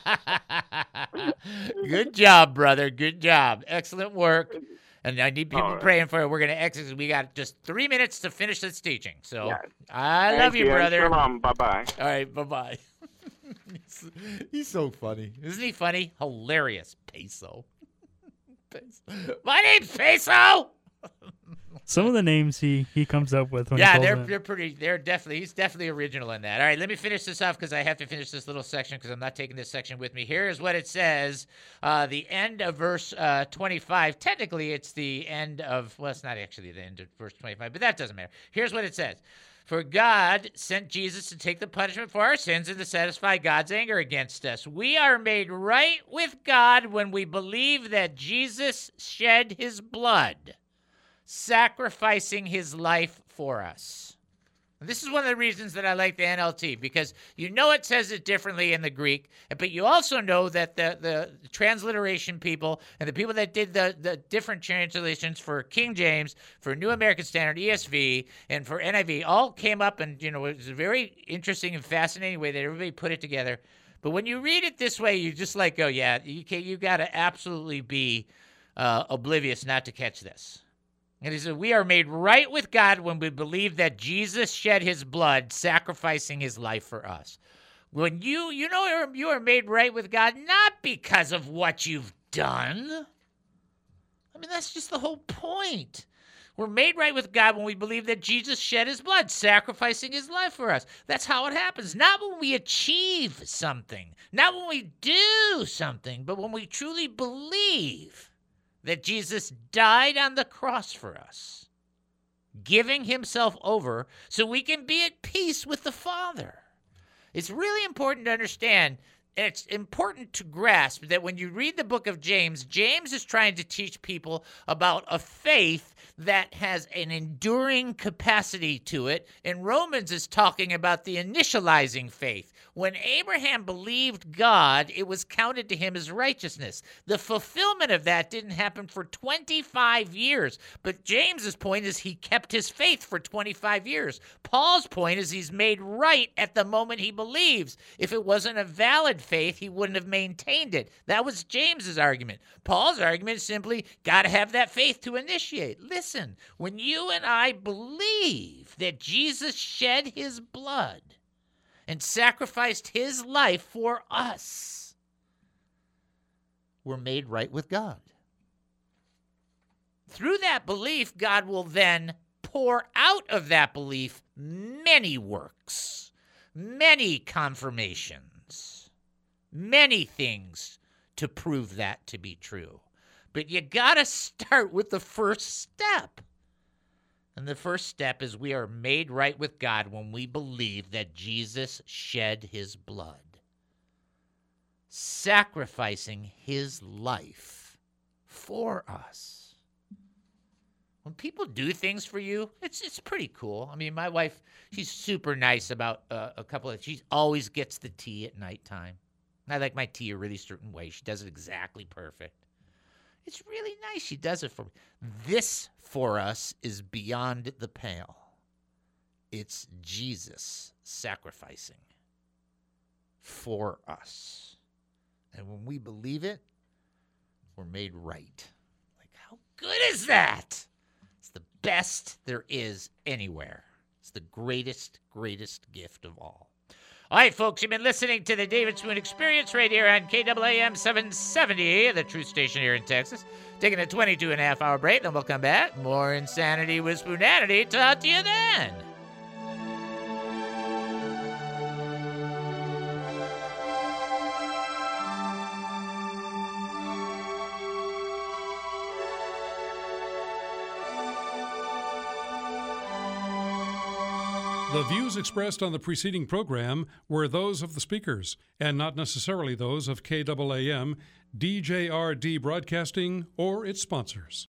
Good job, brother. Good job. Excellent work. And I need people right. praying for it. We're going to exit. We got just three minutes to finish this teaching. So yes. I Thank love you, you, brother. Shalom. Bye-bye. All right, bye-bye. he's, he's so funny. Isn't he funny? Hilarious. Peso. Peso. My name's Peso. Some of the names he, he comes up with when yeah, he calls they're in. they're pretty. They're definitely he's definitely original in that. All right, let me finish this off because I have to finish this little section because I'm not taking this section with me. Here is what it says. Uh, the end of verse uh, twenty-five. Technically, it's the end of. Well, it's not actually the end of verse twenty-five, but that doesn't matter. Here's what it says. For God sent Jesus to take the punishment for our sins and to satisfy God's anger against us. We are made right with God when we believe that Jesus shed his blood, sacrificing his life for us. This is one of the reasons that I like the N L T, because you know it says it differently in the Greek, but you also know that the, the transliteration people and the people that did the, the different translations for King James, for New American Standard, E S V, and for N I V all came up, and you know it was a very interesting and fascinating way that everybody put it together. But when you read it this way, you just like go, yeah, you can, you got to absolutely be uh, oblivious not to catch this. And he said, we are made right with God when we believe that Jesus shed his blood, sacrificing his life for us. When you, you know, you are made right with God, not because of what you've done. I mean, that's just the whole point. We're made right with God when we believe that Jesus shed his blood, sacrificing his life for us. That's how it happens. Not when we achieve something, not when we do something, but when we truly believe that Jesus died on the cross for us. giving himself over so we can be at peace with the Father. It's really important to understand, and it's important to grasp that when you read the book of James, James is trying to teach people about a faith that has an enduring capacity to it, and Romans is talking about the initializing faith. When Abraham believed God, it was counted to him as righteousness. The fulfillment of that didn't happen for twenty-five years, but James's point is he kept his faith for twenty-five years. Paul's point is he's made right at the moment he believes. If it wasn't a valid faith, he wouldn't have maintained it. That was James's argument. Paul's argument is simply, got to have that faith to initiate. Listen, when you and I believe that Jesus shed his blood and sacrificed his life for us, we're made right with God. Through that belief, God will then pour out of that belief many works, many confirmations, many things to prove that to be true. But you got to start with the first step. And the first step is we are made right with God when we believe that Jesus shed his blood, sacrificing his life for us. When people do things for you, it's it's pretty cool. I mean, my wife, she's super nice about uh, a couple of, she always gets the tea at nighttime. I like my tea a really certain way. She does it exactly perfect. It's really nice. She does it for me. This, for us, is beyond the pale. It's Jesus sacrificing for us. And when we believe it, we're made right. Like, how good is that? It's the best there is anywhere. It's the greatest, greatest gift of all. All right, folks, you've been listening to the David Spoon Experience right here on K A A M seven seventy, the truth station here in Texas. Taking a twenty-two and a half hour break, then we'll come back. More Insanity with Spoonanity. Talk to you then. The views expressed on the preceding program were those of the speakers and not necessarily those of K A A M, D J R D Broadcasting, or its sponsors.